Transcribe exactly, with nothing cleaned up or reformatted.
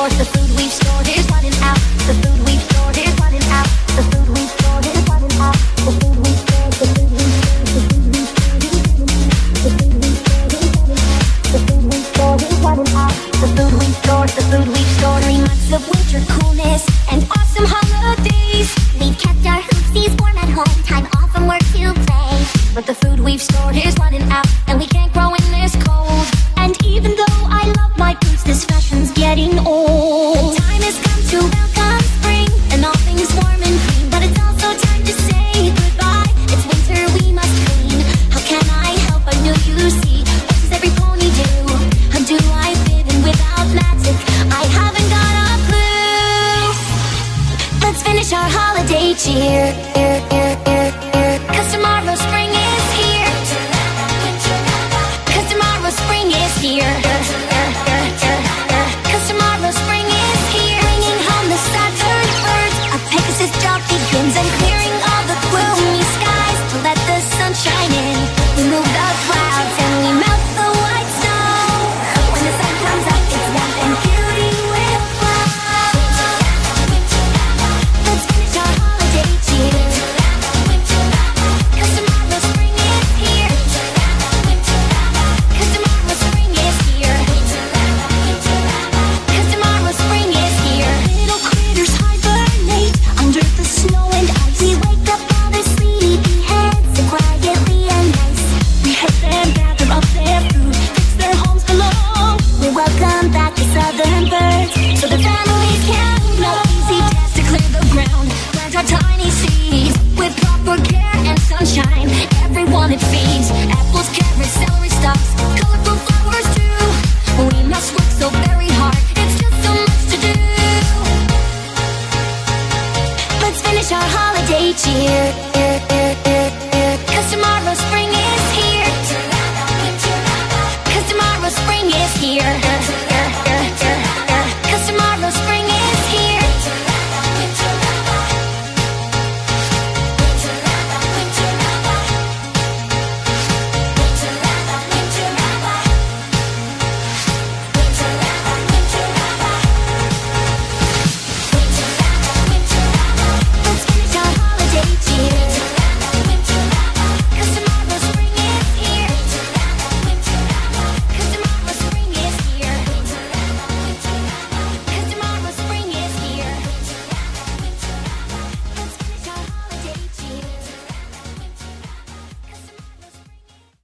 stored, the food we've stored is running out. The food we've stored is running out. The food we've stored is running out. The food we've stored, the food we've stored is running out. The food we've stored is running out. The food we've stored, the food we've stored. Three months of winter coolness and awesome holidays. We've kept our hoopsies warm at home, time off from work to play. But the food we've stored is running out, and we can't grow in this cold. And even though I love my boots, this fashion's getting old. The time has come to welcome spring, and all things warm and green. But it's also time to say goodbye. It's winter, we must clean. How can I help? I know you see. What does every pony do? How do I fit in without magic? I haven't got a clue. Let's finish our holiday cheer. Cause tomorrow spring is here. Cause tomorrow spring is here. Cause tomorrow spring is here. Bringing home the Saturn birds. A Pegasus job begins and clearing all the gloomy skies to let the sun shine in. We move the clouds and we melt the white snow. When the sun comes up, it's warmth and beauty will fly. Let's finish our holiday cheer. Cause tomorrow spring is here. Cause tomorrow spring is here. Cause tomorrow spring is here. Little critters hibernate under the snow and ice. We wake up all their sleepy heads so quietly and nice. We help them gather up their food, fix their homes below. We welcome back the southern birds so the families can know. Easy task to clear the ground, Plant our tiny seeds with proper care and sunshine. Everyone it feeds. Apples, carrots, celery stalks, colorful flowers too. We must work so very hard. It's just so much to do. Let's finish our holiday cheer.